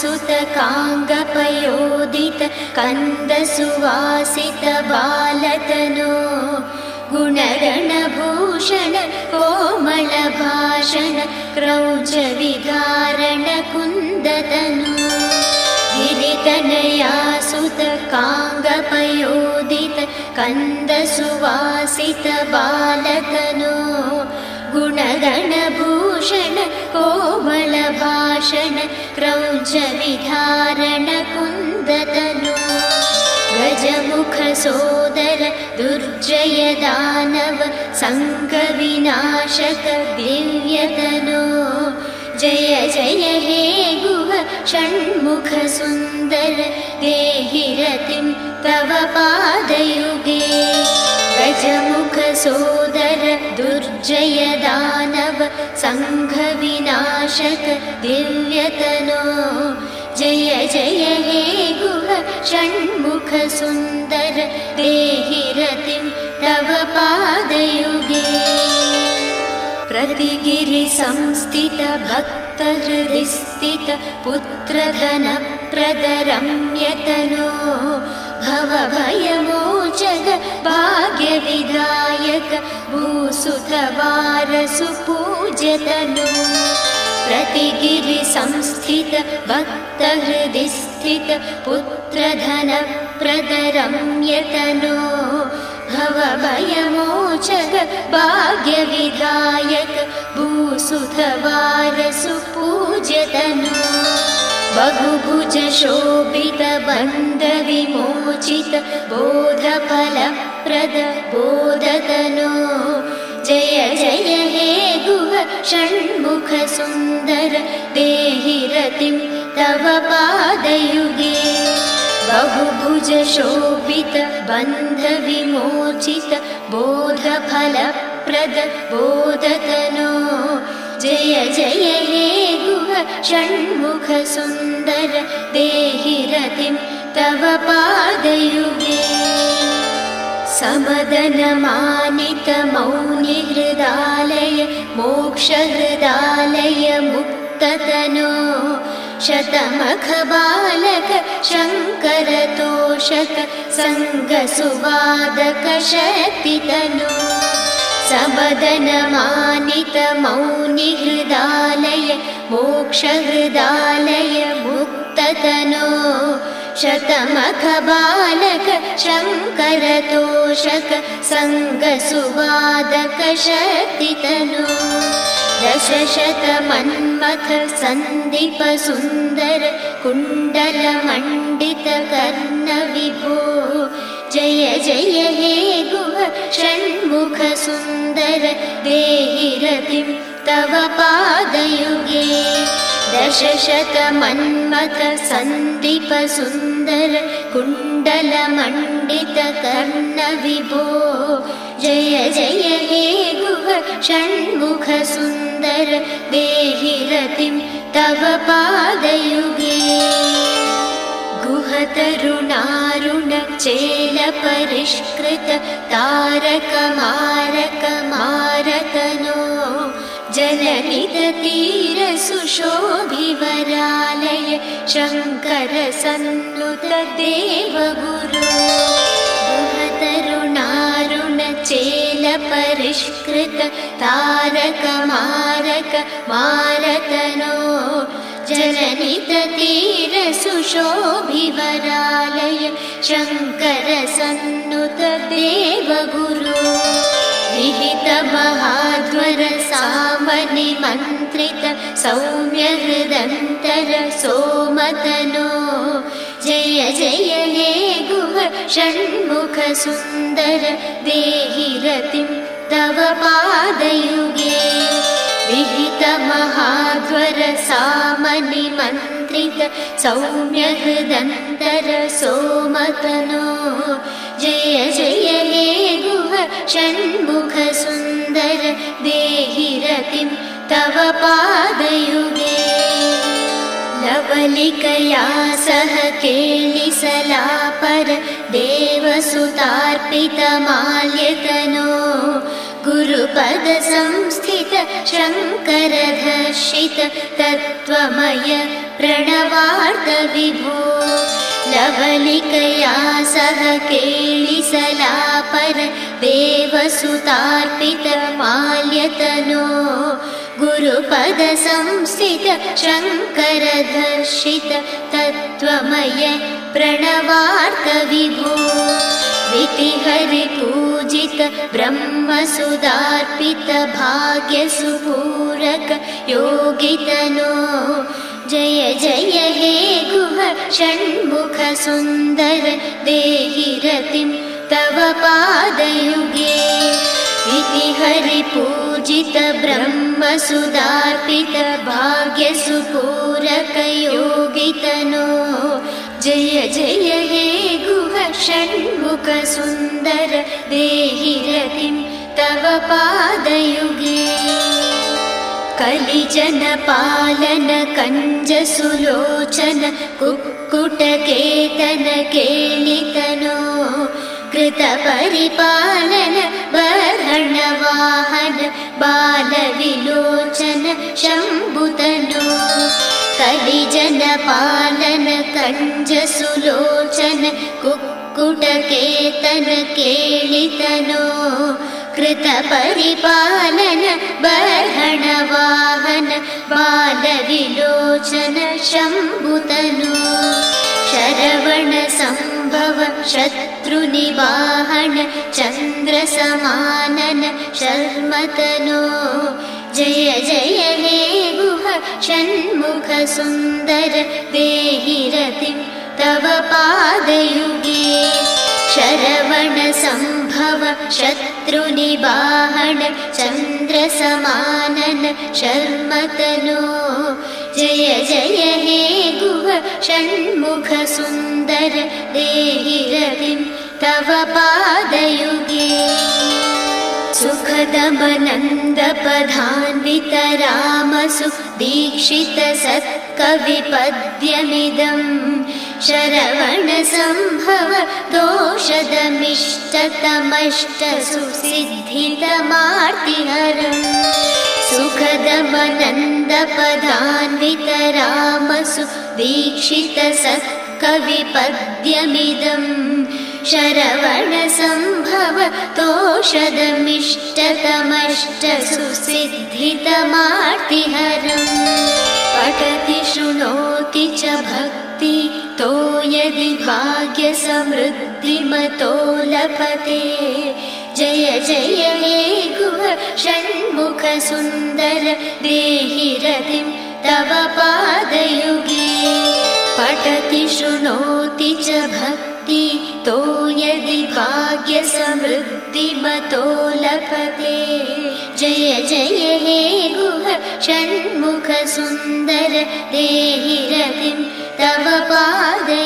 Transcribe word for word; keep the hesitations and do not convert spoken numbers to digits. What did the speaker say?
सुतकाङ्गपयोदित कन्दसुवासित बालतनो गुणगणभूषण कोमलभाषण क्रौच विधारण कुन्दतनु गिरितनया सुतकाङ्गपयोदित कन्दसुवासित बालतनो गुणगणभूषण कोमलभाषण क्रौच विधारण कुन्दतनु गजमुख सोदर दुर्जय दानव संघविनाशक दिव्यतनो जय जय हे गुह षण्मुख सुन्दर देहि रतिं तव पादयुगे गजमुख सोदर दुर्जय दानव संघविनाशक दिव्यतनो जय जय हे गुह षण्मुख सुन्दर देहि रतिं तव पादयुगे प्रतिगिरि संस्थित भक्त हृदि स्थित पुत्रधन प्रद रम्यतनो भवभयमोचक भाग्य विधायक भूसुत वारसु पूज्यतनो प्रतिगिरि संस्थित भक्त हृदि स्थित पुत्रधन प्रद रम्यतनो भवभयमोचक भाग्य विधायक भूसुत वारसु पूज्यतनो बहुभुज शोभित बन्ध विमोचित बोधफल प्रद बोधतनो जय जय हे गुह षण्मुख सुन्दर देहि रतिं तव पादयुगे बहुभुज शोभित बन्ध विमोचित बोधफल प्रद बोधतनो जय जय हे गुह षण्मुख सुन्दर देहि रतिं तव पादयुगे समदन मानित मौनि हृदालय मोक्ष हृदालय मुक्ततनो शतमख बालक शङ्कर तोषक संग सुवादक शक्तितनो समदन मानित मौनि हृदालय मोक्ष हृदालय मुक्ततनो शतमख बालक शङ्कर तोषक संग सुवादक शक्तितनो दशशत मन्मथ सन्दीप सुन्दर कुण्डल मण्डित कर्ण विभो जय जय हे गुह षण्मुख सुन्दर देहि रतिं तव पादयुगे दशशत मन्मथ सन्दीप सुन्दर कुण्डल मण्डित कर्ण विभो जय जय हे गुह षण्मुख सुन्दर देहि रतिं तव पादयुगे गुहतरुणारुण चेल परिष्कृत तारक मारक मारतनो जलनिध तीर सुशोभिवरालय शङ्कर सन्नुत देवगुरो गुहतरुणारुण चेल परिष्कृत तारक मारक मारतनो जलनिध तीर सुशोभिवरालय शङ्कर सन्नुत देवगुरो विहित महाध्वर सामनि मन्त्रित सौम्य हृदन्तर सोमतनो जय जय हे गुह षण्मुख सुन्दर देहि रतिं तव पादयुगे विहित महाध्वर सामनि मन्त्रित सौम्य हृदन्तर सोमतनो जय जय हे गुह षण्मुख सुन्दर देहि रतिं तव पादयुगे लवलिकया सह केलिसलापर देवसुतार्पित माल्यतनो गुरुपद संस्थित शङ्करधर्षित तत्त्वमय प्रणवार्थ विभो लवलिकया सह केळिसलापर देवसुतार्पित माल्यतनो गुरुपद संस्थित शङ्करधर्षित तत्त्वमय प्रणवार्थ विभो वितिहरिपूजित ब्रह्मसुदार्पित भाग्यसुपूरक योगितनो जय जय हे गुह षण्मुख सुन्दर देहि रतिं तव पादयुगे वितिहरिपूजित ब्रह्मसुदार्पित भाग्यसुपूरक योगितनो जय जय हे गुह षण्मुख सुन्दर देहि रतिं तव पादयुगे कलिजन पालन कंज सुलोचन कुक्कुटकेतन केलितनो कृत परिपालन बर्हण वाहन बालविलोचन शम्भुतनो कलिजन पालन कंज सुलोचन कुक्कुटकेतन केलितनो कृत परिपालन बर्हण वाहन बालविलोचन शम्भुतनो शरवण संभव शत्रुनिवाहन चन्द्र समानन शर्मतनो जय जय हे गुह षण्मुख सुन्दर देहि रतिं तव पादयुगे शरवण संभव शत्रुनिवाहन चन्द्र समानन शर्मतनो जय जय हे गुह षण्मुख सुन्दर देहि रतिं तव पादयुगे सुखदमनन्दपदान्वित रामसु दीक्षित सत्कविपद्यमिदम् शरवण संभव दोषदमिष्टतमष्ट सुसिद्धितमार्तिहरम् सुखदमनन्दपदान्वित रामसु दीक्षित सत्कविपद्यमिदम् शरवण संभव तोषदमिष्टतमष्ट सुसिद्धितमार्तिहरम् पठति शृणोति च भक्ति तो यदि भाग्य समृद्धिमतो लभते जय जय हे गुह षण्मुख सुन्दर देहि रतिं तव पादयुगे पठति शृणोति च भक्ति तो यदि भाग्य समृद्धिमतो लभते जय जय हे गुह षण्मुख सुन्दर देहि रतिं तव पादयुगे